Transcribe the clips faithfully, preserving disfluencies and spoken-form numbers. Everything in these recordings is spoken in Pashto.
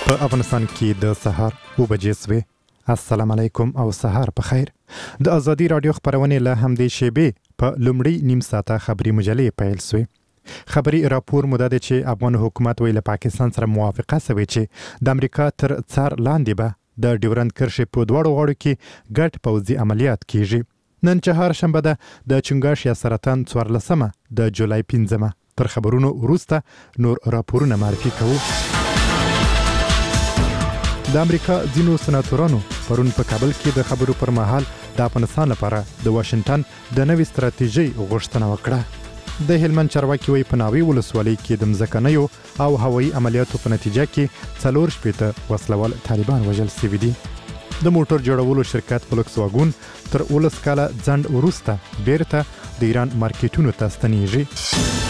په افغانستان کې د سهار اوه بجې سوې. السلام علیکم او سهار په خیر. د ازادي رادیو خبرونه له همدې شیبې په لومړی نیم ساعته خبري مجلې پیل سوې. خبري راپور مده ده چې افغان حکومت ویل پاکستان سره موافقه سوي چې د امریکا تر څار لاندې به د ډیورند کرښې په دواړو غاړو کې ګډ پوځي عملیات کیږي. نن چهار شنبه ده د چنګاش یا سرطان څوارلسمه د جولای پنځمه. تر خبرونو وروسته نور راپورونه معرفي کوو. د امریکا ځینو سناتورانو پرون په کابل کې د خبرو پر مهال د افغانستان لپاره د واشنگټن د نوې ستراتیژۍ غوښتنه وکړه. د هلمند چارواکي وایي په ناوې ولسوالۍ کې د مځکنیو او هوایي عملیاتو په نتیجه کې څلور شپېته وسلوال طالبان وژل سوي دي. د موټر جوړولو شرکت فولکس واګون تر ولس کاله ځنډ وروسته بیرته د ایران مارکیټونو ته ستنیږي.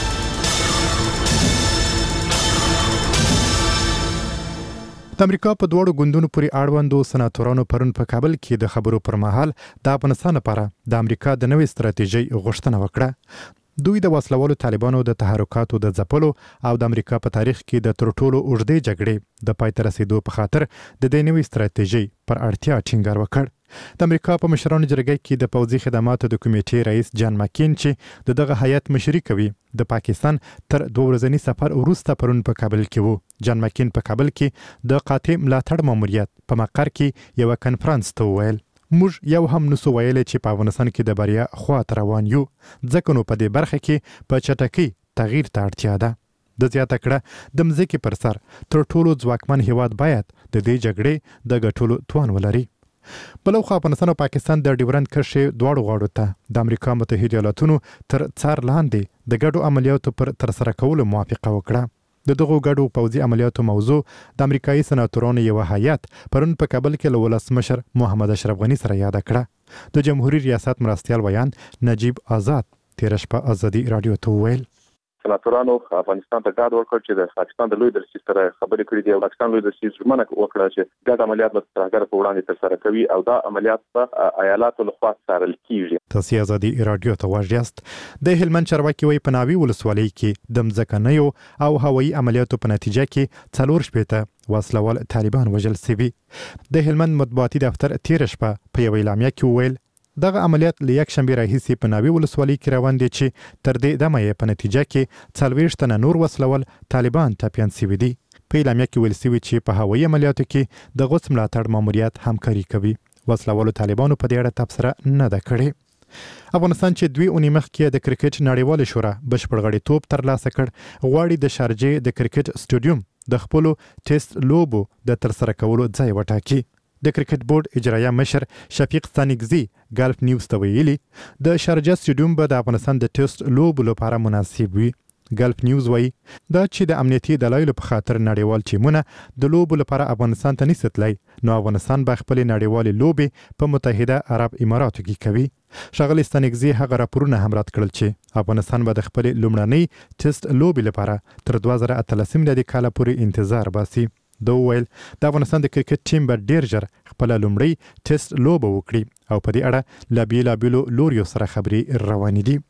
د امریکا په دوړو ګوندونو پورې اړوندو سناتورانو پرون په کابل کې د خبرو پر مهال د افغانستان لپاره د امریکا د نوې ستراتیژۍ غوښتنه وکړه. دوی د وسلوالو طالبانو د تحرکاتو د ځپلو او د امریکا په تاریخ کې د تر ټولو اوږدې جګړې د پای ته رسیدو په خاطر د دې نوې ستراتیژۍ پر اړتیا ټینګار وکړ. د امریکا په مشرانو جرګه کې د پوځي خدماتو د کمیټې رئیس جان ماکین چې د دغه هیئت مشري کوي د پاکستان تر دوه ورځني سفر وروسته پرون په کابل کې وو. جان ماکین په کابل کې د قاطع ملاتړ ماموریت په مقر کې یو کنفرانس ته وویل موږ یو هم نسو ویلې چې په افغانستان کې د بریا خواته روان یو، ځکه نو په دې برخه کې په چټکۍ تغییر ته اړتیا ده. د زیاته کړه د مځکې پر سر تر ټولو ځواکمن هیواد باید د دې جګړې د ګټلو توان ولري. بلوخوا افغانستان او پاکستان د ډیورند کرښې دواړو غاړو ته د امریکا متحده ایالاتونو تر څار لاندې د ګډو عملیاتو پر ترسره کولو موافقه وکړه. د دغو ګډو پوځي عملیاتو موضوع د امریکایي سناتورانو یو هیئت پرون په کابل کې له ولسمشر محمد اشرف غني سره یاد کړه. د جمهوریت ریاست مرستیال ویان نجیب آزاد تیر شپه ازادي رادیو ته وویل سناتورانو افغانستان ته ډاډ ورکړ چې د پاکستان د لوی درسي سره خبرې کړې دي او پاکستان لوی درسي ژمنه وکړه چې ګډ عملیات به ترهګر په وړاندې ترسره کوي او دا عملیات په ایالاتو لخوا څارل کیږي. تاسو ازادي رادیو ته واژیاست. د هلمند چارواکي وایي په ناوې ولسوالۍ کې د مځکنیو او هوایي عملیاتو په نتیجه کې څلور شپېته وسلوال طالبان وژل سوي. د هلمند مطبوعاتي دفتر تیر شپه په یو اعلامیه کې وویل دغه عملیات له یک شنبه راهیسې په ناوې ولسوالۍ کې روان دي چې تر دې دمه یې په نتیجه کې څلوېښت تنه نور وسلوال طالبان ټپیان سوي دي. په اعلامیه کې ویل سوي چې په هوایي عملیاتو کې د غوڅ ملاتړ ماموریت همکاري کوي. وسلوالو طالبانو په دې اړه تبصره نه ده کړې. افغانستان چې دوی اونۍ مخکې د کرکټ نړیوالې شورا بشپړ غړیتوب ترلاسه کړ غواړي د شارجې د کرکټ سټیډیوم د خپلو ټیسټ لوبو د ترسره کولو ځای وټاکي. د کرکټ بورډ اجرایه مشر شفیق ستانکزي ګالف نیوز ته ویلي د شارجه سټیډیوم به د افغانستان د ټیسټ لوبو لپاره مناسب وي. ګالف نیوز وایي دا چې د امنیتي دلایلو په خاطر نړیوال ټیمونه د لوبو لپاره افغانستان ته نشي تللی نو افغانستان به خپل نړیوالې لوبې په متحده عرب اماراتو کې کوي. ښاغلي ستانکزي هغه راپورونه هم رد کړل چې افغانستان به د خپل لومړنۍ ټیسټ لوبې لپاره تر دوه زره اتلسم میلادي کال پورې انتظار باسي. دا ویل د افغانستان د کرکټ ټیم به ډیر ژر خپل لومړی ټیسټ لوبه وکړي او په دې اړه له بیلابیلو لوریو سره خبرې روانې دي.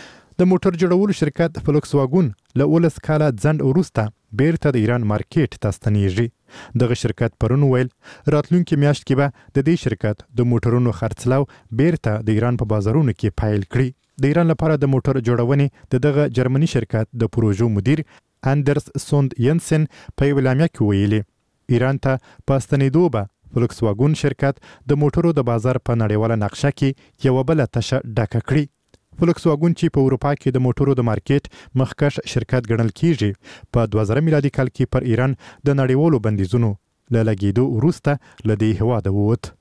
د موټر جوړولو شرکت فولکس واګون له ولس کاله ځنډ وروسته بیرته د ایران مارکیټ ته ستنیږي. دغه شرکت پرون ویل راتلونکي میاشت کې به د دې شرکت د موټرونو خرڅلاو بیرته د ایران په بازارونو کې پیل کړي. د ایران لپاره د موټر جوړونې د دغه جرمني شرکت د پروژو مدیر اندرس سوند ینسن په یو اعلامیه کې ویلي ایران ته په ستنېدو به فولکس واګون شرکت د موټرو د بازار په نړیواله نقشه کې یوه بله تشه ډکه کړي. فولکس واګون چې په اروپا کې د موټرو د مارکیټ مخکښ شرکت ګڼل کیږي په دوه زره میلادي کال کې پر ایران د نړیوالو بندیزونو له لګېدو وروسته له دې هېواده ووت.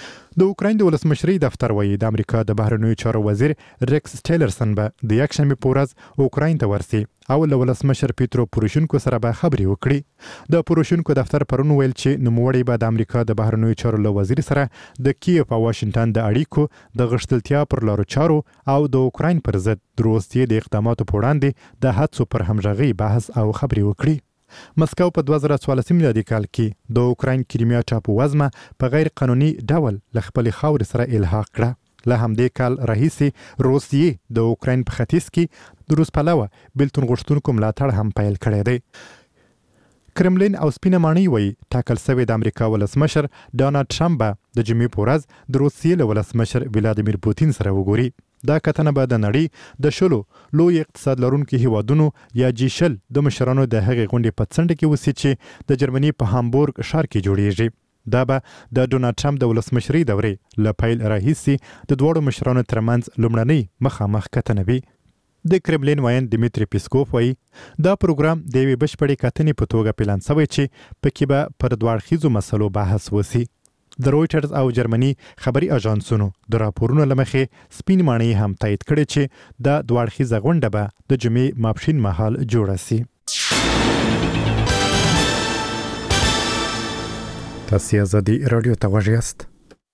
د اوکراین د ولسمشرۍ دفتر وایي د امریکا د بهرنیو چارو وزیر ریکس ټیلرسن به د یکشنبې په ورځ اوکراین ته ورسي او له ولسمشر پیترو پوروشینکو سره به خبرې وکړي. د پوروشینکو دفتر پرون ویل چې نوموړی به د امریکا د بهرنیو چارو له وزیر سره د کیف او واشنگټن د اړیکو د غښتلتیا پر لارو چارو او د اوکراین پر ضد د روسیې د اقداماتو په وړاندې د هڅو پر همغږۍ بحث او خبرې وکړي. مسکو په دوه زره څوارلسم میلادي کال کې د اوکراین کریمیا ټاپووزمه په غیر قانوني ډول له خپلې خاورې سره الحاق کړه. له همدې کال راهیسې روسیې د اوکراین په ختیځ کې د روس پلوه بېلتون غوښتونکو ملاتړ هم پیل کړی دی. کرملین او سپینه ماڼۍ وایي ټاکل شوی د امریکا ولسمشر ډونالډ ټرمپ به د جمعې په ورځ د روسیې له ولسمشر ولادیمیر پوتین سره وګوري. دا کتنه به د نړۍ د شلو لوی اقتصاد لرونکو هیوادونو یا جی شل د مشرانو د هغې غونډې په څنډه کې وسي چې د جرمني په هامبورګ ښار کې جوړیږي. دا به د ډونالډ ټرمپ د ولسمشرۍ دورې له پیل راهیسې د دواړو مشرانو ترمنځ لومړنۍ مخامخ کتنه وي. د کرملین وایي دمیتری پیسکوف وایي دا پروګرام د یوې بشپړې کتنې په توګه پلان شوی چې پکې به پر دوه اړخیزو مسلو بحث وسي. د رویټرز او جرمني خبري اژانسونو د راپورونو له مخې سپین ماڼۍ هم تایید کړې چې دا دوه اړخیزه غونډه به د جمعې ماپښین مهال جوړه سي. تاسو آزادي رادیو ته غوږ یاست.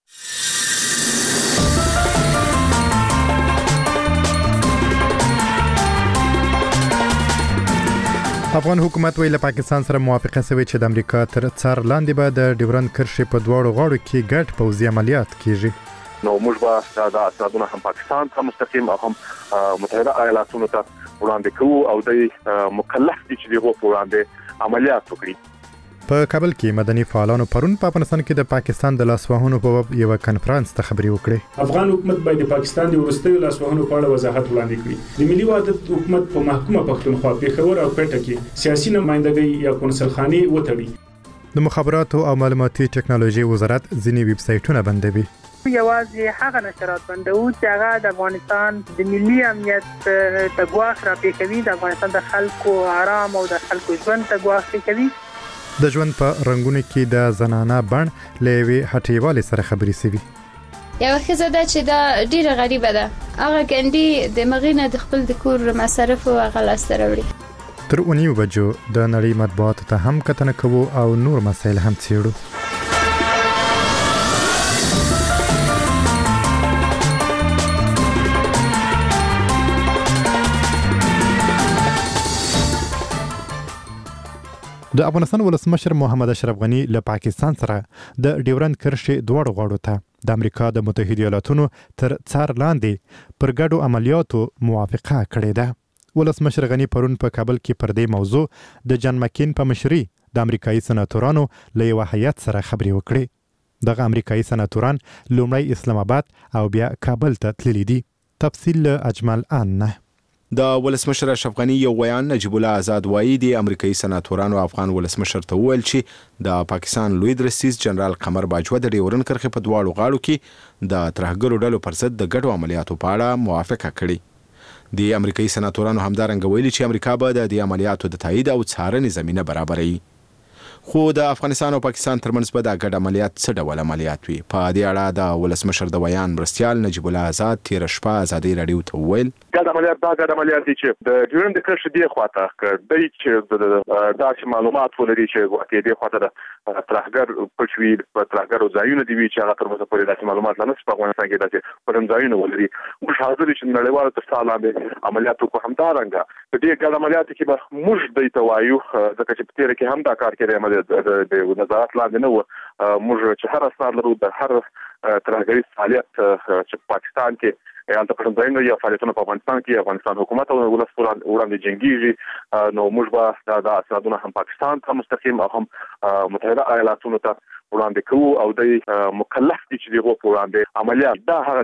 افغان حکومت ویل پاکستان سره موافقه شوی چې د امریکا تر څار لاندې به د ډیورند کرښې په دواړو غاړو کې ګډ پوځي عملیات کیږي. نو موږ به دا اسنادونه هم پاکستان ته مستقیم او هم متحده ایالاتونو ته وړاندې کوو او د مکلف دي چې دغه وړاندې عملیات وکړي. په کابل کې مدني فعالانو پرون په افغانستان کې د پاکستان د لاسوهنو په باب یو کانفرنس ته خبري وکړي. افغان حکومت باید د پاکستان د ورستیو لاسوهنو په اړه وضاحت وړاندې کړي. د ملي وحدت حکومت په محکومه پښتونخوا پېښور او کوټه کې سیاسي نمائندګۍ یا کونسلخانې وتړي. د مخابراتو او معلوماتي ټکنالوژي وزارت ځینې ویب سایټونه بندوي. یوازې هغه نشرات بندوي چې هغه د افغانستان د ملي امنیت ته ګواښ راپېښوي، د افغانستان د خلکو آرام او د خلکو ژوند ته ګواښ راپېښوي. د ژوند په رنگونو کې د زنانه بڼ له یوې هټیوالې سره خبرې سوي. یو ښځه ده چې دا ډیره غریبه ده، هغه ګنډي د مغینه د خپل د کور مصرف او هغه لاسته راوړي. تر اونیو بجو د نړۍ مطبوعاتو ته هم کتنه کوو او نور مسایل هم څیړو. د افغانستان ولسمشر محمد اشرف غنی له پاکستان سره د ډیورند کرښې دواړو غاړو ته د امریکا د متحده ایالاتونو تر څار لاندې پر ګډو عملیاتو موافقه کړې ده. ولسمشر غنی پرون په کابل کې پر دې موضوع د جان مکین په مشرۍ د امریکایي سناتورانو له یو هیئت سره خبرې وکړې. دغه امریکایي سناتوران لومړی اسلام آباد او بیا کابل ته تللي دي. تفصیل له اجمل ان نه. د ولسمشر اشرف غنی یو بیان نجیب الله آزاد وایي د امریکایي سناتورانو افغان ولسمشر ته وویل چې د پاکستان لوی درستیز جنرال قمر باجوه د ډیورند کرښې په دواړو غاړو کې د ترهګرو ډلو پر ضد د ګډو عملیاتو په اړه موافقه کړې. د امریکایي سناتورانو همدارنګه ویلي چې امریکا به د دې عملیاتو د تایید او څارنې زمینه برابروي. خو د افغانستان او پاکستان ترمنځ به دا ګډ عملیات څه ډول عملیات وي؟ په دې اړه د ولسمشر د بیان مرستیال نجیب الله آزاد تیر شپه آزادي رادیو ته وویل ګډ عملیات دا ګډ عملیات دي چې د ډیورند کرښې دی خواته کړي چې دا چې معلومات ولري چې واقعي دی خواته د ترهګر پښوی په ترهګر ځایونه دی چې هغه تر اوسه پورې داسې معلومات نه په افغانستان کې داسې پرم ځایونه ولري. موږ حاضر چې نړیوالو تر څار عملیات کو هم دا رنګه د دې ګډ عملیات کې به موږ د توایو ځکه چې په تیر کې هم دا کار کړی د نظارت لاندې نه و. موږ چې هر اسناد لرو د هر ترهګري فعالیت چې پاکستان کې یا د پرځاینو یا فعالیتونو په افغانستان کې افغانستان حکومت او ولس وړاندې جنگيږي، نو موږ به دا اسنادونه هم پاکستان ته مستقیم او هم متحده ایالاتونو ته وړاندې کوو او د مکلف دي چې دغه وړاندې عملیات دا هغه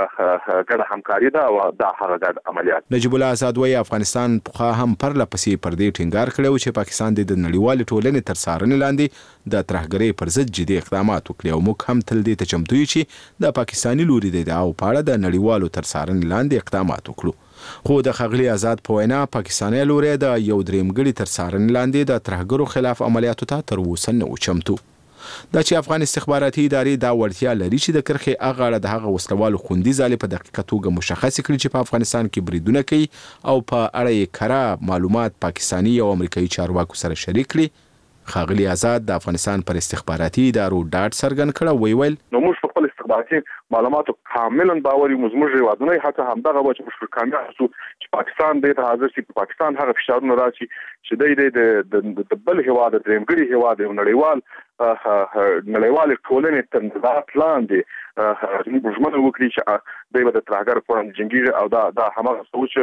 ګډ ګډ همکاري ده او دا هغه ګډ عملیات. نجیب الله آزاد وایي افغانستان پخوا هم پرله پسې پر دې ټینګار کړی چې پاکستان د نړیوال ټولنې تر څارنې لاندې د ترهګرۍ پر ضد جدي اقدامات وکړي او موږ هم تل دې ته چمتو یو چې د پاکستاني لوري د دعاو په اړه د نړیوالو تر څارنې لاندې اقدامات وکړو. خو د ښاغلي آزاد په وینا پاکستاني لوري د یو درېمګړي تر څارنې لاندې د ترهګرو خلاف عملیاتو ته تر اوسه نه و چمتو. دا چې افغان استخباراتي ادارې دا وړتیا لري چې د کرښې هغه اړه د هغه وسلوالو خوندي ځالې په دقیقه توګه مشخص کړي چې په افغانستان کې بریدونه کوي او په اړه یې کره معلومات پاکستاني او امریکایي چارواکو سره شریک کړي. ښاغلي آزاد د افغانستان پر استخباراتي ادارو ډاډ څرګند کړ او ویل نو موږ په خپل استخباراتي معلوماتو کاملا باوري مزمر هیوادونه حتی همدغه و چې کامیاب شو چې پاکستان د حاضر شي په پاکستان هغه فشارونه راشي چې د د بل هیواد د درېمګړي هیواد نړیوال نړیوال ټولنې تر نظارت لاندې زموږ وکړي چې دوی به د ترهګر په وړاندې جنګیږي او دا د هماغه سوچ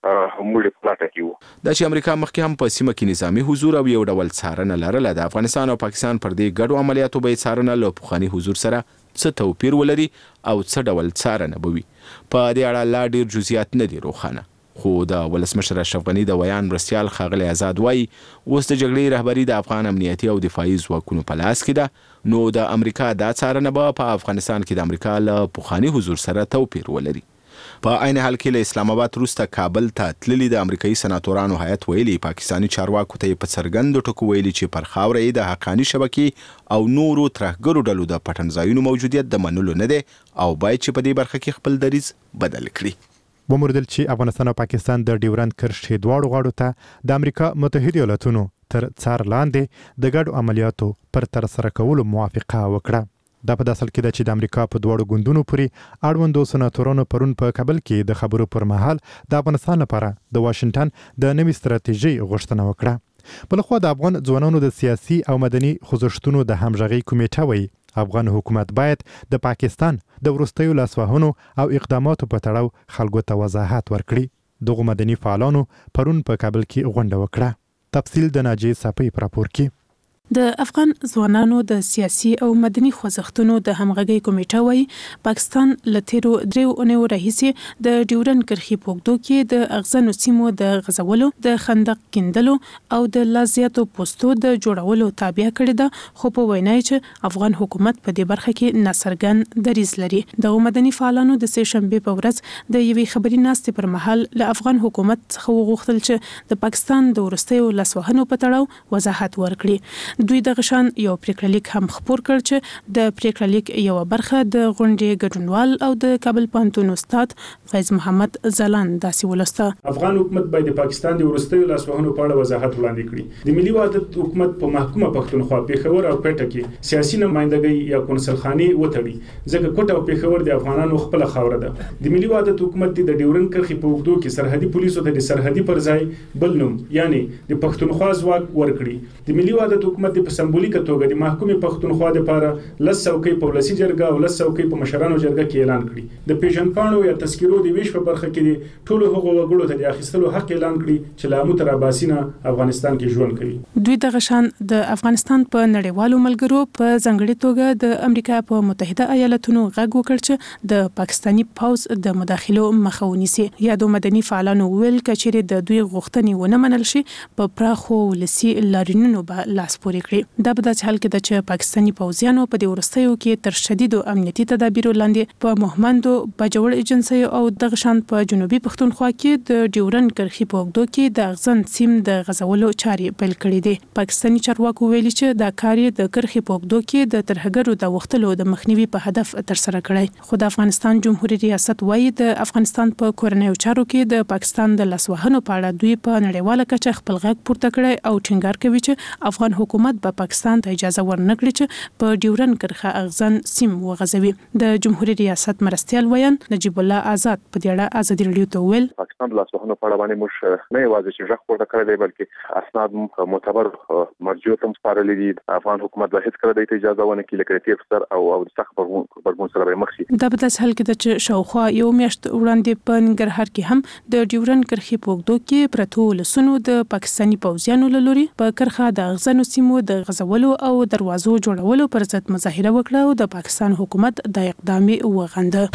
موږ پلاټه کیو دا چې امریکا مخکې هم په سیمه کې نظامی حضور او یو ډول څارنه لرله د افغانستان او پاکستان پر دې ګډو عملیاتو به څارنه له پخواني حضور سره څه توپیر ولري او څه ډول څارنه به وي په دې اړه لا ډیر جزئیات نه دي روښانه خو د ولسمشر اشرف غنی د ویان مرستیال ښاغلی آزاد وایي اوس د جګړې رهبري د افغان امنیتي او دفاعي ځواکونو په لاس کې ده نو د امریکا دا څارنه به په افغانستان کې د امریکا له پخواني حضور سره توپیر ولري په عین حال کې له اسلام آباد وروسته کابل ته تللي د امریکایي سناتورانو هیئت ویلي پاکستاني چارواکو ته په څرګندو ټکو ویلي چې پر خاوره یې د حقاني شبکې او نورو ترهګرو ډلو د پټنځایونو موجودیت د منلو نه دی او باید چې په دې برخه کې خپل دریځ بدل کړي وموردل چې افغانستان او پاکستان د ډیورند کرښې دواړو غاړو ته د امریکا متحده ایالاتونو تر څار لاندې د ګډو عملیاتو پر تر سره کولو موافقه وکړه. دا په داسل کې ده چې د امریکا په دواړو ګوندونو پورې اړوندو سناتورانو پرون په کابل کې د خبرو پر مهال د افغانستان لپاره د واشنگټن د نوې ستراتیژي غوښتنه وکړه. بلخوا د افغان ځوانانو د سیاسي او مدني خوځښتونو د همغږي کمیټه وایي افغان حکومت باید د پاکستان د وروستیو لاسوهنو او اقداماتو په تړاو خلکو ته وضاحت ورکړي. دغه مدني فعالانو پرون په کابل کې غونډه وکړه. تفصیل د ناجی صافی پر راپور کې. د افغان ځوانانو د سیاسي او مدني خوځښتونو د همغږي کمیټه وايي پاکستان له تیرو دریو اونیو راهیسې د ډیورند کرښې په اوږدو کې د اغزنو سیمو د غزولو د خندق کیندلو او د لازیاتو پوستو د جوړولو تابع کړی ده خو په وینا چې افغان حکومت په دې برخه کې ناڅرګند دریځ لري. د مدني فعالانو د سه شنبه په ورځ د یوې خبري ناستې پر مهال له افغان حکومت څخه وغوښتل چې د پاکستان د وروستیو لاسوهنو په تړاو وضاحت ورکړي. دوی د غشان یو پریکړه لیک هم خپور کړ چې د پریکړه لیک یو برخه د غونډې ګډونوال او د کابل پوهنتون استاد فیض محمد زلان داسې ولسته افغان حکومت باید د پاکستان د وروستیو لاسوهنو په اړه وضاحت وړاندې کړي. د ملي وحدت حکومت په محکومه پښتونخوا پیښور او پټه کې سیاسي نمائندګۍ یا کونسلخانه وتړي ځکه کوټه او پیښور د افغانانو خپل خاوره ده. د ملي وحدت حکومت د ډیورند کرښې په اوږدو کې سرحدي پولیسو ته د سرحدي پر ځای بل نوم یعنی د پښتونخوا ځواک ورکړي. د ملي وحدت حکومت د سمبولیکه توګه د محکومې پښتونخوا لپاره لس څوکۍ په ولسی جرګه او لس څوکۍ په مشرانو جرګه کې اعلان کړي. د پیژنپاڼو یا تذکیرو د ویش په برخه کې ټولو هغو وګړو ته د اخیستلو حق اعلان کړي چې لا متر عباسینه افغانستان کې ژوند کوي. دوی د غشان د افغانستان په نړیوالو ملګرو په ځنګړي توګه د امریکا په متحده ایالاتونو غږ وکړ چې د پاکستاني پوز د مداخلو مخه ونیسي. یادو مدني فعالانو ویل کچېرې د دوی غوښتنې ونه منل شي په پراخو ولسی لارینونو به لاس پورې کړي. دا په داسې حال کې ده چې پاکستاني پوځیانو په دې وروستیو کې تر شدیدو امنیتي تدابیرو لاندې په مهمندو باجوړ ایجنسیو او دغه شان په جنوبي پښتونخوا کې د ډیورند کرښې په اوږدو کې د اغزن سیم د غزولو چارې پیل کړې دي. پاکستاني چارواکو ویلي چې دا کار د کرښې په اوږدو کې د ترهګرو د وختلو د مخنیوي په هدف ترسره کړی. خو د افغانستان جمهوریت ریاست وايي د افغانستان په کورنیو چارو کې د پاکستان د لاسوهنو په اړه دوی په نړیواله کچه خپل غږ پورته کړی او ټینګار کوي چې افغان حکومت به پاکستان ته اجازه ورنکړي چې په ډیورند کرښه اغزن سیم وغځوي. د جمهوریت ریاست مرستیال ویان نجیب الله آزاد په دې اړه ازادي رادیو ته ویل پاکستان د لاسوهنو په اړه باندې موږ نه یوازې چې ژغ پورته کړی دی بلکې اسناد معتبر مرجعو ته سپارلي دي. افغان حکومت به هیڅ کله د اجازه ونه کړي لکه تیر سر او او سخت برګون سره به مخ شي. دا په داسې حال کې ده چې شاوخوا یو میاشت وړاندې په ننګرهار کې هم د ډیورند کرښې په اوږدو کې پرتو ولسونو د پاکستاني پوځیانو له لوري په کرښه د اغزنو سیمو د غزولو او دروازو جوړولو پر ضد مظاهره وکړه او د پاکستان حکومت د اقدام وغنده.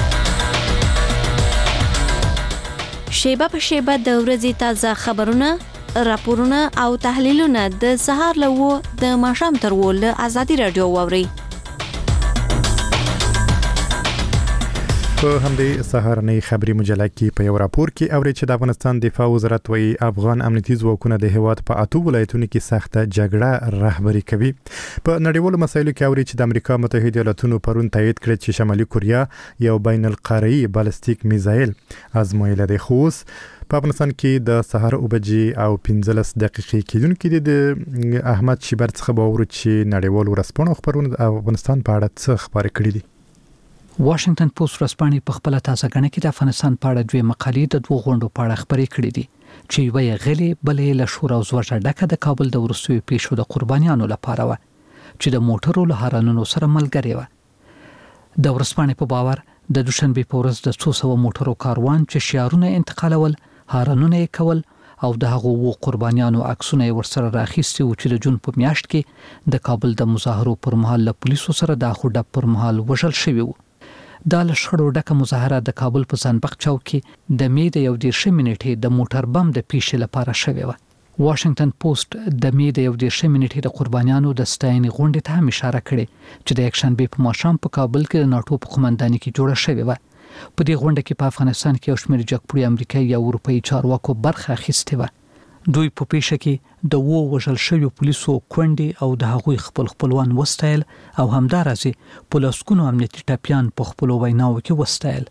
شیبه په شیبه د ورځې تازه خبرونه، راپورونه او تحلیلونه د سهار له و د ماښام تر و له ازادي رادیو واوري. په همدې سهارنۍ خبري مجله کې په یو راپور کې اوري چې د افغانستان دفاع وزارت وايي افغان امنیتي ځواکونه د هیواد په اته ولایتونو کې سخته جګړه رهبري کوي. په نړیوالو مسایلو کې اوري چې د امریکا متحده ایالاتونو پرون تایید کړ چې شمالي کوریا یو بین القاره‌ای بالستیک میزایل ازمایلی دی. خو په افغانستان کې د سهار او بجې او پنځلس دقیقې کېدونکې د احمد شیبر څخه باور چې نړیوال ورځپاڼو خبرونه د افغانستان په اړه څه خبرې کړې دي. واشنگټن پوسټ ورځپاڼې په خپل تازه غنډه کې د افغانستان په اړه دوه مقالې د دوه غونډو په اړه خبرې کړې دي چې یوه غلې بلې له شور او زور ډکه د کابل د وروستیو پیښو د قربانیانو لپاره و چې د موټرو له هارنونو سره ملګری و. د ورځپاڼې په باور د دوشنبه په ورځ د څو سوه موټرو کاروان چې شعارونه انتقالول، هارنونه یې کول او د هغو وو قربانیانو عکسونه ورسره راخیستي و چې د جون په میاشت کې د کابل د مظاهرو پر مهال له پولیسو سره د اخوډه پر مهال وژل شوی و. دا له شخړو ډکه مظاهره د کابل په زنبق چوک کې د می د یو دیرشم منټې د موټر بم د پیښې لپاره شوی و. واشنگټن پوسټ د می د یو دیرشم منټې د قربانیانو د ستاینې غونډې ته هم اشاره کړې چې د یکشنبه په ماښام په کابل کې د ناټو په قومندانۍ کې جوړه شوې و. په دې غونډه کې په افغانستان کې یو شمېر جګپوړي امریکایي او اروپایي چارواکو برخه اخیستې و. دوی په پیښه کې د وو وژل شویو پولیسو کونډې او د هغوی خپل خپلوان وستایل او همدارسې پولیسونو امنیتي ټاپیان په خپل ویناو کې وستایل.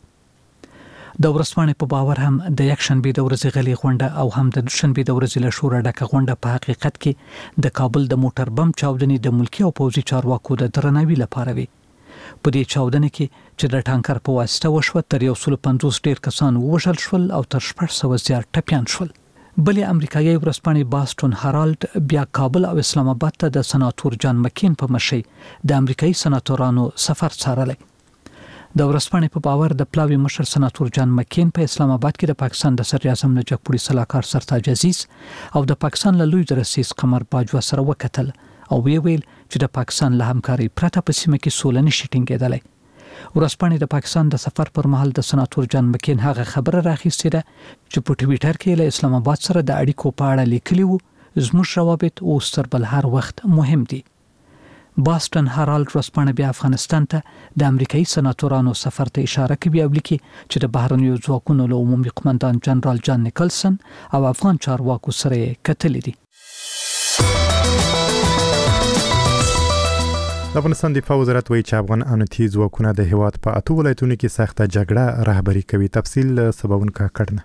د ورځپاڼې په باور هم د یکشنبه د ورځې غلې غونډه او هم د دوشنبه د ورځې له شوره ډکه غونډه په حقیقت کې د کابل د موټر بم چاودنې د ملکی او پوځي چارواکو د درناوي لپاره وي. په دې چاودنه کې چې د ټانکر په واسطه وشوه تر یو سل پنځوس ډیر کسان ووژل شول او تر شپږ سوه زیات ټپیان شول. بلې امریکایي ورځپاڼې باستون هرالد بیا کابل او اسلام آباد ته د سناتور جان مکین په مشرۍ د امریکایي سناتورانو سفر څارلی. د ورځپاڼې په باور د پلاوي مشر سناتور جان مکین په اسلام آباد کې د پاکستان د صدر اعظم نجیب پوری سلاکار سرتاج عزیز او د پاکستان له لوی رئیس قمر باجوه سره وکتل او وی ویل چې د پاکستان له همکاري پرته په سیمه کې سوله نشي ټینګېدلی. ورځپاڼې د پاکستان د سفر پر مهال د سناتور جان مکین هغه خبره راخیستې ده چې په ټویټر کې له اسلام آباد سره د اړیکو په اړه لیکلی وو زموږ روابط اوس تر بل هر وخت مهم دي. باستون هرالد ورځپاڼه بیا افغانستان ته د امریکایي سناتورانو سفر ته اشاره کوي او لیکي چې د بهرنیو ځواکونو له عمومي قومندان جنرال جان نیکلسن او افغان چارواکو سره کتلې دي. د افغانستان دفاع وزارت وایي چې افغان امنیتي ځواکونه د هیواد په اته ولایتونو کې سخته جګړه رهبري کوي. تفصیل سباون کا کړنه.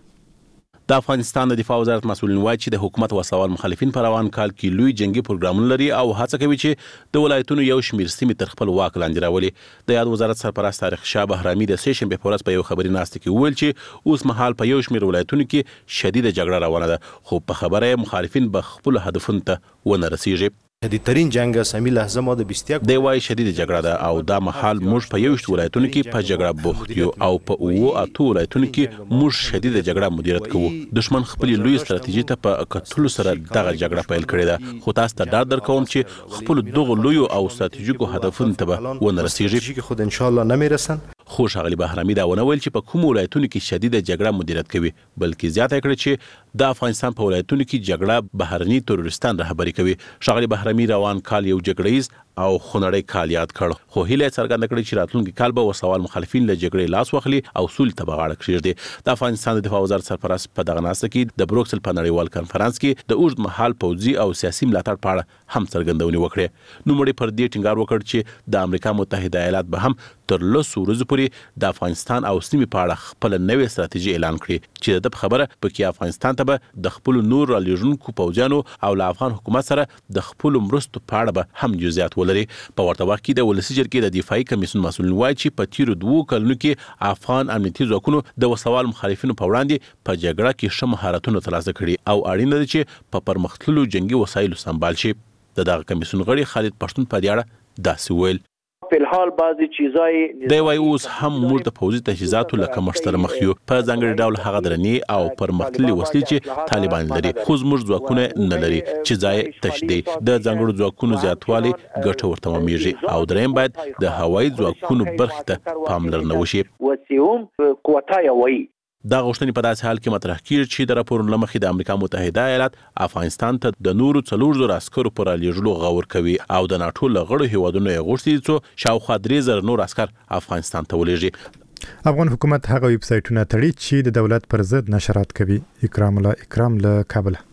د افغانستان د دفاع وزارت مسؤلین وایي چې د حکومت وسوال مخالفین پر روان کال کې لوی جنگي پروګرامونه لري او هڅه کوي چې د ولایتونو یو شمېر سیمې تر خپل واک لاندې راولي. د یاد وزارت سرپرست طارق شاه بهرامي د سه شنبې په ورځ په یو خبري ناستې کې وویل چې اوس مهال په یو شمېر ولایتونو کې شدیده جګړه روانه ده خو په خبره مخالفین به خپل هدفونو ته ونه رسیږي. شدیدترین جنگ سمی لحظه ما د بیستیا دی وای شدید جګړه ده او دا محل موږ په یو شت ولایتونو کې په جګړه بوخت یو او په اوو اته ولایتونو کې موږ شدید جګړه مدیریت کوو. دشمن خپل لوی ستراتیژي ته په کتلو سره دغه جګړه پیل کړې ده خو تاسو ته ډاډ درکوم چې خپل دغه لوی او ستراتیژیکو هدفونو ته ونه رسیږي خود ان شاء الله نمیرسن. خو شغلی بهرامي دا ونه ویل چې په کوم ولایتونو کې شدید جګړه مدیریت کوي بلکې زیاته کړې چې د افغانستان په ولایتونو کې جګړه بهرني تروریستان رهبري کوي. شغلی بهرامي روان کال یو جګړیز او خونړی کال یاد کړ خو هیله څرګنده کړې چې راتلونکي کال به وسوال مخالفین له جګړې لاس واخلي او سولې ته بغاړه کړي. د افغانستان د دفاع وزارت سرپرست په دغه ناسته کې د بروکسل په نړیوال کانفرنس کې د اوږد مهال پوځي او سیاسي ملاتړ په اړه هم څرګندونې وکړې. نوموړي پر دې ټینګار وکړ چې د امریکا متحده ایالات به هم تر لسو ورځو پورې د افغانستان او سیمې په اړه خپل نوې ستراتیژي اعلان کړي چې د خبره پکې افغانستان ته به د خپل نور رالیږونکو پوځیانو او له افغان حکومت سره د خپل مرستو په اړه به هم جزئیات ولري. په ورته وخت کې د ولسي جرګې د دفاعي کمیسیون مسؤلین وایي چې په تیرو دوو کلونو کې افغان امنیتي ځواکونو د وسوال مخالفینو په وړاندې په جګړه کې ښه مهارتونه ترلاسه کړي او اړینه ده چې په پرمختللو جنگي وسایلو سمبال شي. د دغه کمیسیون غړي خالد پښتون په دې اړه داسې ویل. فلحال بعضی چیزای دی وای اوس هم موږ د پوځي تجهیزاتو لکه مشتر مخیو په ځانګړي ډول هغه درنی او پرمختللي وسلې چې طالبان لري خو زموږ ځواکونه نه لري چې ځای تش دی. د ځانګړو ځواکونو زیاتوالی ګټور تمامېږي او دریم باید د هوایي ځواکونو برخې ته پاملرنه وشي. وسیوم قوتای وای دا غوښتنې په داسې حال کې مطرح کیږي چې د راپورونو له مخې د امریکا متحده ایالات افغانستان ته د نورو څلور زره عسکرو پر رالیږلو غور کوي او د ناټو له غړو هیوادونو یې غوښتي چې شاوخوا درې زره نور عسکر افغانستان ته ولېږي. افغان حکومت هغه ویب سایټونه تړي چې د دولت پر ضد نشرات کوي. اکرام الله اکرام له کابل.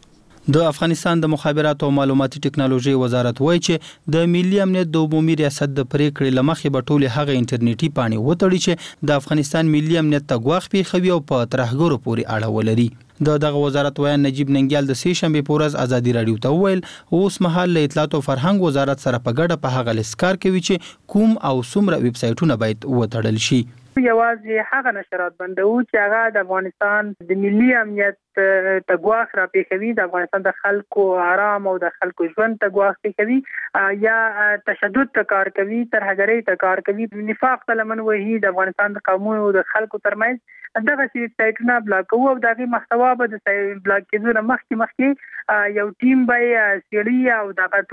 د افغانستان د مخابراتو او معلوماتي ټکنالوژي وزارت وایي چې د ملي امنیت د عمومي ریاست د پریکړې لمخې به ټول هغه انټرنیټي پاڼې وتړي چې د افغانستان ملي امنیت ته ګواښ پیښوي او په ترهګرو پورې اړه ولري. د دغه وزارت ویان نجیب ننګیال د سې شنبې په ورځ ازادي رادیو ته وویل اوس مهال له اطلاعات او فرهنګ وزارت سره په ګډه په هغه لیست کار کوي چې کوم او څومره ویب سایټونه باید وتړل شي. یوازې هغه نشرات بندو چې هغه د افغانستان د ملي امنیت ته ګواښ را پیښوي، د افغانستان د خلکو آرام او د خلکو ژوند ته ګواښ پیښوي یا تشدد ته کار کوي، ترهګرۍ ته کار کوي، نفاق ته لمن وهي د افغانستان د قومونو د خلکو ترمنځ دغه ویب سایټونه بلاک کوو او دغه محتوا به د بلاک کېدو نه مخکې مخکې یو ټیم به سیړي او دغه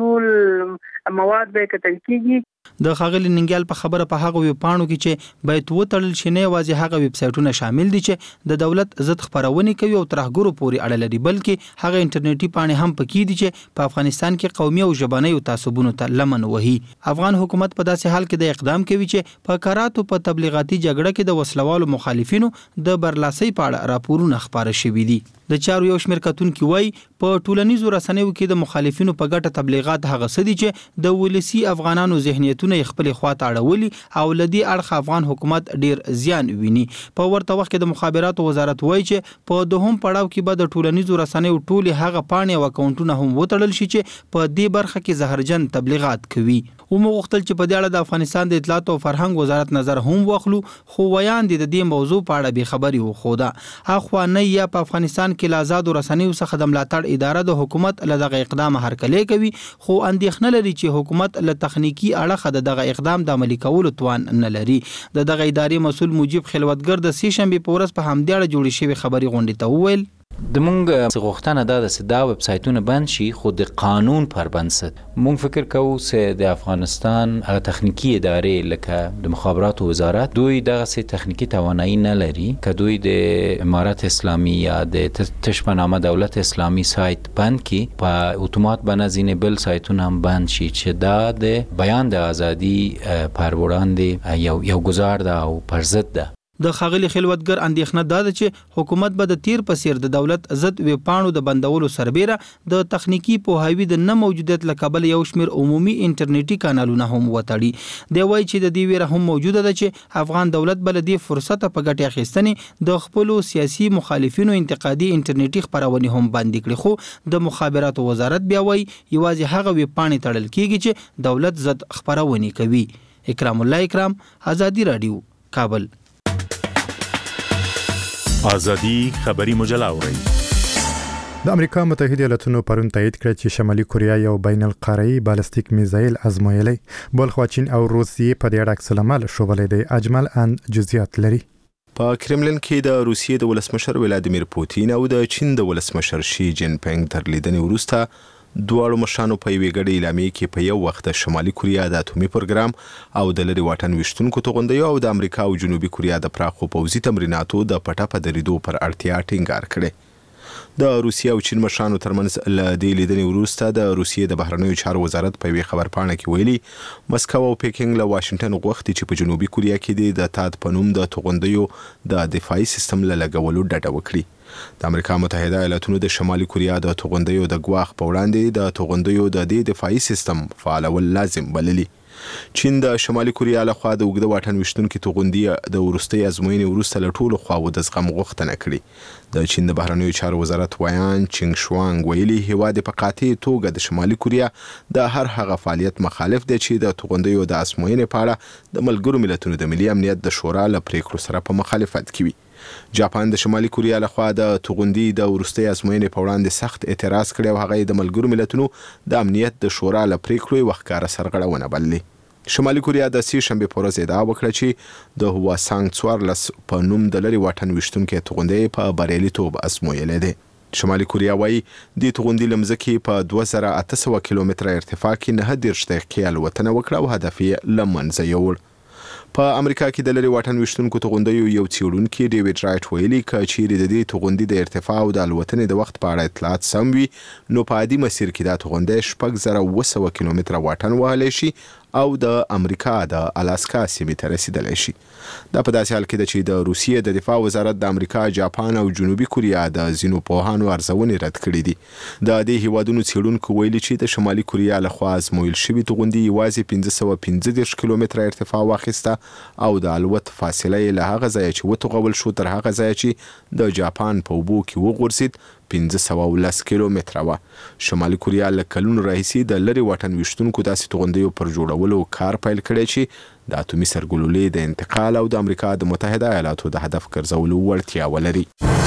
ټول مواد به کتل کېږي. د ښاغلي ننګیال په خبره په هغه ویب پاڼو کې چې باید وتړل شي نه یوازې هغه ویب سایټونه شامل دي چې د دولت ضد خبرونه کوي او ترهګرو پورې اړه لري، بلکې هغه انټرنیټي پاڼې هم پکې دي چې په افغانستان کې قومي او ژبني تعصبونو ته لمن وهي. افغان حکومت په داسې حال کې د اقدام کوي چې په کراتو په تبلیغاتي جګړه کې د وسلوالو مخالفینو د برلاسۍ په اړه راپورونه خبره شوي دي. د چارو یو شمېر کتونکي وایي په ټولنیزو رسنیو کې د مخالفینو په ګټه تبلیغات هغه څه دي چې د ولسی افغانانو ذهنیتونه خپل خواته اړولي او لدی اړخ افغان حکومت ډیر زیان ویني. په ورته وخت کې د مخابراتو وزارت وایي چې په دوهم پړاو کې به د ټولنیزو رسنیو ټولي هغه پاڼې او اکاونټونه هم وتړل شي چې په دې برخه کې زهرجن تبلیغات کوي. ومو غوښتل چې په دې اړه د افغانستان د اطلاعات او فرهنګ وزارت نظر هم واخلو، خو ویان دي د دې موضوع په اړه به خبري وخوده. اخوا نه یا په افغانستان کې د آزادو رسنیو څخه د ملاتړ اداره د حکومت له دغه اقدام هرکلی کوي، خو اندېښنه لري چې حکومت له تخنیکی اړخه د دغه اقدام د عملي کولو توان نه لري. د دغه ادارې مسؤل مجيب خلوتګر د سې شنبې په ورځ په همدې اړه جوړې شوې خبري غونډې ته وویل د مونږ غوښتنه ده چې دا ویب سایټونه بند شي، خو د قانون پر بنسټ. مونږ فکر کوو چې د افغانستان هغه تخنیکی ادارې لکه د مخابراتو وزارت دوی دغه سي تخنیکی توانایي نه لري که دوی د امارت اسلامي یا د تش په نامه دولت اسلامي سایت بند کی په اتومات باندې بل سایتونه هم بند شي چې دا د بیان د ازادي پر وړاندې یو یو گزار ده او پر ضد ده. د ښاغلي خلوتګر اندېښنه دا ده چې حکومت به د تیر په څیر د دولت ضد ویب پاڼو د بندولو سربیره د تخنیکی پوهاوي د نه موجودیت له کبله یو شمېر عمومي انټرنیټي کانالونه هم وتړي. دی وایي چې د دې ویره هم موجوده ده چې افغان دولت به له دې فرصته په ګټې اخیستنې د خپلو سیاسي مخالفینو انتقادي انټرنیټي خپرونې هم بندي کړي، خو د مخابراتو وزارت بیا وایي یوازې هغه ویب پاڼې تړل کیږي چې دولت ضد خپرونې کوي. اکرام الله اکرام، آزادی رادیو، کابل. آزادی خبری مجله اورئ. د امریکا متحده ایالاتونو پرون تایید کړ چې شمالي کوریا یو بین القاره‌ای بالستیک میزایل ازمایلی، بلخو چین او روسیې په دې اړه عکس العمل شوبلې دی. اجمل ان جزئیات لري. په کرملین کې د روسیې د ولسمشر ولادیمیر پوتین او د چین د ولسمشر شي جین پینګ تر لیدنې وروسته دواړو مشرانو په یوې ګډې اعلامیې کې په یو وخت د شمالي کوریا د اټومي پروګرام او د لرې واټن ویشتونکو توغندیو او د امریکا او جنوبي کوریا د پراخو پوځي تمریناتو د پټه په درېدو پر اړتیا ټینګار کړی. د روسیې او چین مشرانو ترمنځ له دې لیدنې وروسته د روسیې د بهرنیو چارو وزارت په یوې خبرپاڼه کې ویلي مسکو او پیکینګ له واشنگټن غوښتي چې په جنوبي کوریا کې د تاد په نوم د توغندیو د دفاعي سیستم له لګولو ډډه وکړي. د امریکا متحده ایالاتونو د شمالي کوریا د توغندیو د ګواښ په وړاندې د توغندیو د دې دفاعي سیستم فعالول لازم بللي. چین د شمالي کوریا له خوا د اوږده واټن ویشتونکي توغندي د وروستۍ ازموینې وروسته له ټولو خواوو د زغم غوښتنه کړې. د چین د بهرنیو چارو وزارت ویان چینګ شوانګ ویلي هیواد په قاطع توګه د شمالي کوریا د هر هغه فعالیت مخالف دی چې د توغندیو د ازموینې په اړه د ملګرو ملتونو د ملي امنیت د شورا له پریکړو سره په مخالفت کې وي. جاپان د شمالي کوریا لخوا د توغندي د وروستۍ ازموینې په وړاندې سخت اعتراض کړی او هغه د ملګرو ملتونو د امنیت د شورا له پریکړو یوه ښکاره سرغړونه بللې. شمالي کوریا د سې شنبې په ورځ ادعا وکړه چې د هواسانګ څوارلس په نوم د لرې واټن ویشتونکي توغندی په بریالیتوب ازمویلی دی. شمالي کوریا وایي د توغندي له مځکې په دوه زره اته سوه کیلومتره ارتفاع کې نهه دېرش دقیقې الوتنه وکړه او هدف یې له منځه یووړ. په امریکا کې د لرې واټن ویشتونکو توغندیو یو څېړونکي ډیوډ رایټ ویلي که چیرې د دې توغندي د ارتفاع او د الوتنې د وخت په اړه اطلاعات سم وي نو په عادي مسیر کې دا توغندی شپږ زره اوه سوه کیلومتره واټن وهلی شي او د امریکا د الاسکا سیمې ته رسیدلی شي. دا په داسې حال کې ده چې د روسیې د دفاع وزارت د امریکا، جاپان او جنوبي کوریا د ځینو پوهانو ارزونې رد کړي دي. د دې هیوادونو څېړونکو ویلي چې د شمالي کوریا لخوا ازمویل شوي توغندي یوازې پنځه سوه پنځه دېرش کیلومتره ارتفاع واخیسته او د الوت فاصله یې له هغه ځایه چې وتوغول شو تر هغه ځایه چې د جاپان په اوبو کې وغورځید پنځه سوه ولس کیلومتره وه. شمالي کوریا له کلونو راهیسې د لرې واټن ویشتونکو داسې توغندیو پر جوړولو کار پیل کړی چې د اتومي سرګلولې د انتقال او د امریکا د متحده ایالاتو د هدف ګرځولو وړتیا ولري.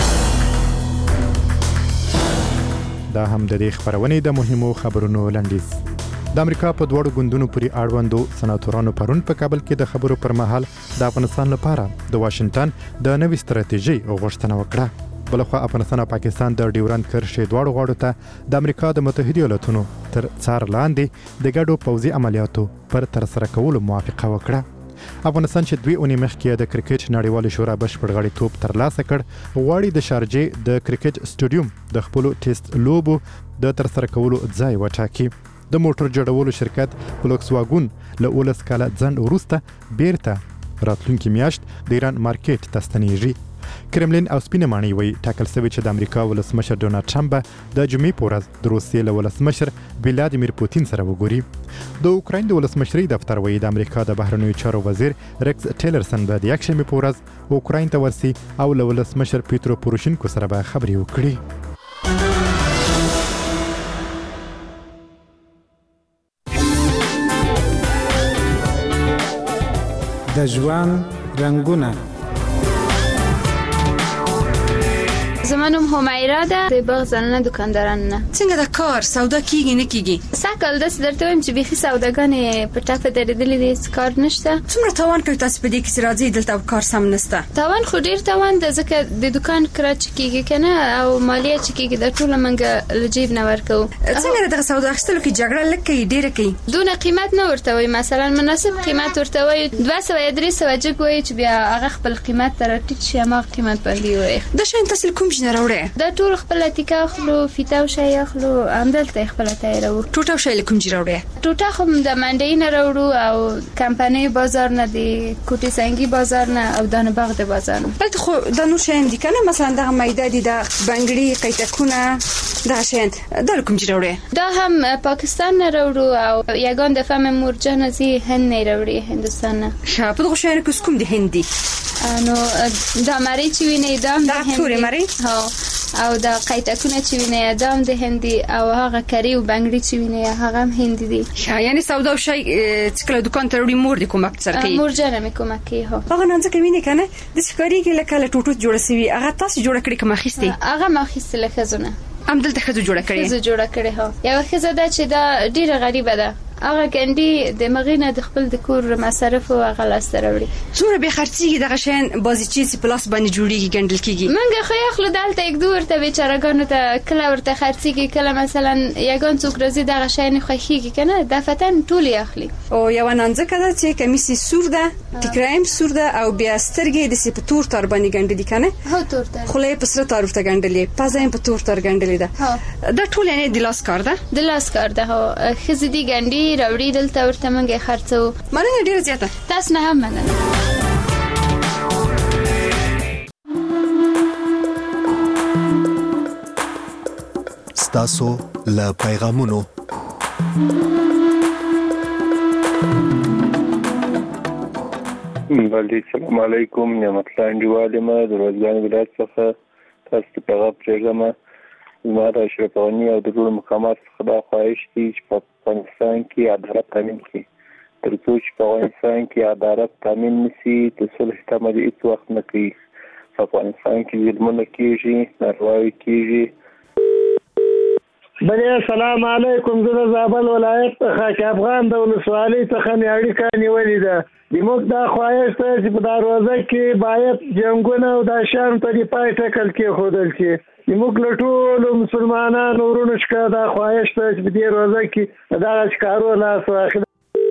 دا هم د دې خبرونې د مهمو خبرونو لنډیز. د امریکا په دوړو ګوندونو پورې اړوندو سناتورانو پرون په کابل کې د خبرو پر مهال د افغانستان لپاره د واشنگټن د نوې ستراتیژۍ غوښتنه وکړه. بلخوا افغانستان او پاکستان د ډیورند کرښې دواړو غاړو ته د امریکا د متحده ایالاتونو تر څار لاندې د ګډو پوځي عملیاتو پر ترسره کولو موافقه وکړه. افغانستان چې دوی اونۍ مخکې د کرکټ نړیوالې شورا بشپړ غړیتوب ترلاسه کړ، غواړي د شارجې د کرکټ سټیډیوم د خپلو ټیسټ لوبو د ترسره کولو ځای وټاکي. د موټر جوړولو شرکت فولکس واګون له اوولس کاله ځنډ وروسته بیرته راتلونکي میاشت د ایران مارکیټ ته ستنیږي. کرملین او سپینه ماڼۍ وایي ټاکل شوي چې د امریکا ولسمشر ډونالډ ټرمپ به د جمعې په ورځ د روسیې له ولسمشر ولادیمیر پوتین سره وګوري. د اوکراین د ولسمشرۍ دفتر وایي د امریکا د بهرنیو چارو وزیر ریکس ټیلرسن به د یکشنبې په ورځ اوکراین ته ورسي او له ولسمشر پیترو پوروشینکو سره به خبرې وکړي. د ژوند رنګونه. زما نوم همیرا ده، د باغ زنانه دکاندارانه. څنګه د کار سودا کیږي نه کیږي؟ سکل داس درته وایم چې بيخي سوداګانې په ټاپه درېدلې دي، کار نشته. څومره تاوان کوي تاسو په دې کې چې راځي دلته کار سم نشته؟ تاوان خو ډیر تاوان ده، ځکه د دکان کراچ کیږي کنه او مالیه چې کیږي د ټوله منګه لجیب نه ورکو. څنګه دغه سودا اخیستلو کې جګړه لکه ډیره کوي؟ دونه قیمت نه ورته وي، مثلا مناسب قیمت ورته وي دوه سوه درې سوه جګ وي چې بیا هغه خپل قیمت تر ټیټ شي ما قیمت باندې وي. د شین تاسو کوم جن راوړې؟ دا ټول خپل اتیکا خلو فیتاو شي خلو اندلته خپل تایرو. ټوټه شي کوم جن راوړې؟ ټوټه خو د منډي نه راوړو او کمپنی بازار نه دی، کوټي سنگي بازار نه او دانه باغ د بازار نه. بلته خو د نور شین دي کنه، مثلا د مایده دي د بنگړي قیتکونه دا شین دا کوم جن راوړې؟ دا هم پاکستان نه راوړو او یگان د فهم مورجان زی هند نه راوړي هندستان نه. شاپ د شین کوس کوم دي هندي؟ نو دا مری چې ویني دا د هندي مری ها او دا قیتکونه چې ویني ادم د هندي او هغه کری او بنگړي چې ویني هغه هم هندي دي. یعنی سودا او شی چې کله دکان ته وړي مور دي کومک سره کوي؟ مور جان مې کومک کوي. هو هغه نن ځکه ویني کنه د شکاري کې لکه ټوټو جوړ سوي، هغه تاسو جوړ کړی کوم خسته؟ هغه ما خسته لکه زونه ام دلته خزو جوړ کړی خزو جوړ کړی. هو یو خزه ده چې دا ډیره غریبه ده، هغه ګندي د مغینه د خپل د کور مصرف او هغه لاستره وړي. څومره به خرڅيږي دغه شین بازي چی پلاس باندې جوړیږي ګندل کیږي؟ منګه خو یخلو دلته یک دور ته بیچارهګانو ته کله ورته خرڅيږي، کله مثلا یګان څوک راځي دغه شین خوخيږي کنه دفتن ټول یخلي. او یو نانځه کده چې کمیسي سور ده ټیکرایم سور ده او بیا سترګې د سپتور تر باندې ګندل دي کنه؟ هو تور تر خلې په سره تر ورته ګندلې پزایم په تور تر ګندلې ده. دا ټول نه د لاس کار ده؟ د لاس کار ده. هو خزدي ګندي راوړي دلته ورته منګه خرڅو. مننه ډیره زیاته. تاسو نه هم مننه. ستاسو له پیغامونو بلې السلام علیکم، نعمت الله انډیواله ما د روزګان ولایت څخه تاسو ته پیغام پرېږدم. زما د اشرف غني او د ټولو مقامات څخه دا خواهش دی چې په افغانستان کې عدالت تامین کړي. تر څو چې په افغانستان کې عدالت تامین نشي د صلح تمه هیڅ وخت نه کوي. په افغانستان کې ظلمونه کېږي، نارواوې کېږي. بلې السلام علیکم، زه د زابل ولایت څخه افغان د ولسوالۍ څخه مې اړیکه نیولې ده. زموږ دا خواهش دی چې په دروازه کې باید جنګونه او د شیانو ته د پای ټکل کېښودل شي. زموږ له ټولو مسلمانانو ورونو څخه دا خواهش دی چې په دې روزه کې دغه ښکارو لاس واخلي.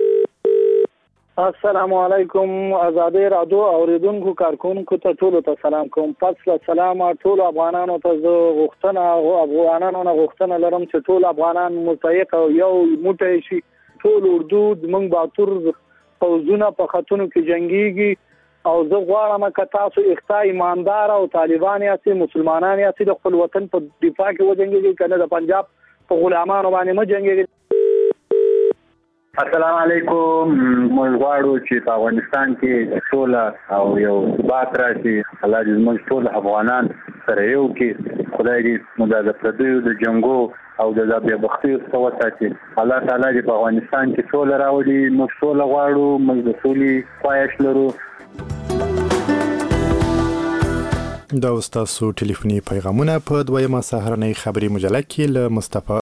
السلام علیکم، آزادی رادیو اوریدونکو کارکونکو ته ټولو ته سلام کوم. پس له سلام ټول افغانانو ته زه غوښتنه او افغانانو نه غوښتنه لرم چې ټول افغانان متحد او یو موټی شي ټول اردو موږ باتور فوزونه په خطونو کې جنگيږي او زه غواړم چې تاسو اختا ایماندار او طالبان یاست مسلمانان یاست د خپل وطن په دفاع کې وجنګيږي کنه د پنجاب په غلامانو باندې ما جنگيږي. السلام علیکم. موږ غواړو چې په افغانستان کې سوله او یو ثبات راشي. الله دې موږ ټول افغانان سره یو کې خدای دې موږ د پردیو د جنگو او د بیا بختي څخه وساتي. الله تعالی دې په افغانستان کې سوله راوړي. موږ سوله غواړو. موږ د سولې خواهش لرو. دا تاسو ټلیفوني پیغامونه په دویمه سهارنۍ خبري مجله کې له مصطفی